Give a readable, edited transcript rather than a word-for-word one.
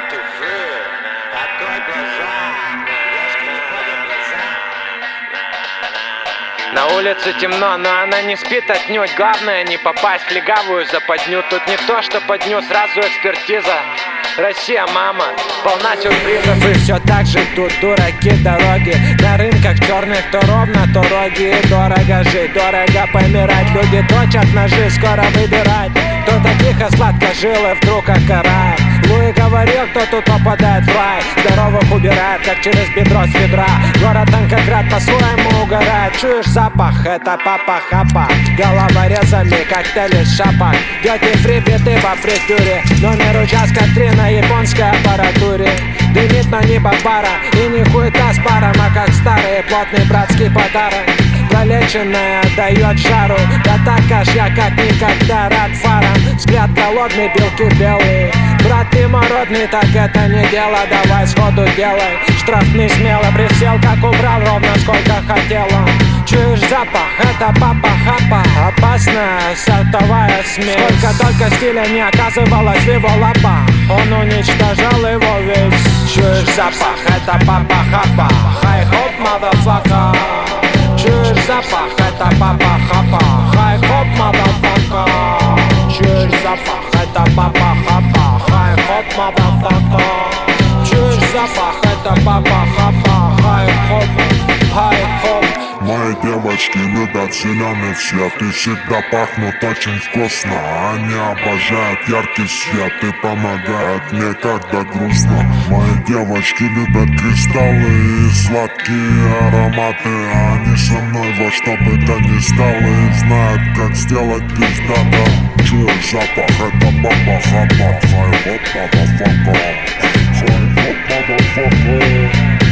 ты жив? Открой глаза, девушки не ходят в глаза. На улице темно, но она не спит отнюдь. Главное не попасть в легавую западню. Тут не то, что под ню, сразу экспертиза. Россия, мама, полна сюрпризов. Вы все так же тут, дураки, дороги. На рынках черных то ровно, то роги. Дорого жить, дорого помирать. Люди точат ножи, скоро выбирать. Кто-то тихо, сладко жил и вдруг окарает. Луи говорил, кто тут попадает в рай. Здоровых убирает, как через бедро с ведра. Город Анкоград по-своему угорает. Чуешь запах, это папа хапа. Головорезами коктейли с шапок. Дети фрибиты во фритюре. Номер участка 3 на японской аппаратуре. Дымит на небо бара. И не хуета с паром, а как старый плотный братский подарок. Пролеченная дает жару. Да так аж я как никогда рад фарам. Взгляд голодный, белки белые. Брат, ты мородный, так это не дело. Давай сходу делай. Штрафный смело присел, как убрал ровно сколько хотела. Чуешь запах, это папа хапа. Опасная сортовая смесь. Сколько только стиля не оказывалось в его лапах. Он уничтожал его весь. Чуешь запах, это папа хапа. Хай-хоп, motherfucker. Чуешь запах, это папа хапа. Хай-хоп, motherfucker. Чуешь запах, это папа хапа. Хай-хоп, motherfucker. Чуешь запах, это папа хапа. Хай-хоп, хай-хоп. Мои девочки любят зеленый цвет и всегда пахнут очень вкусно. Они обожают яркий свет и помогают мне, когда грустно. Мои девочки любят кристаллы и сладкие ароматы. Они со мной во что бы то ни стало и знают, как сделать пиздато. Чуешь запах, это баба хапа. Хай-хоп, motherfucker. Хай-хоп, motherfucker.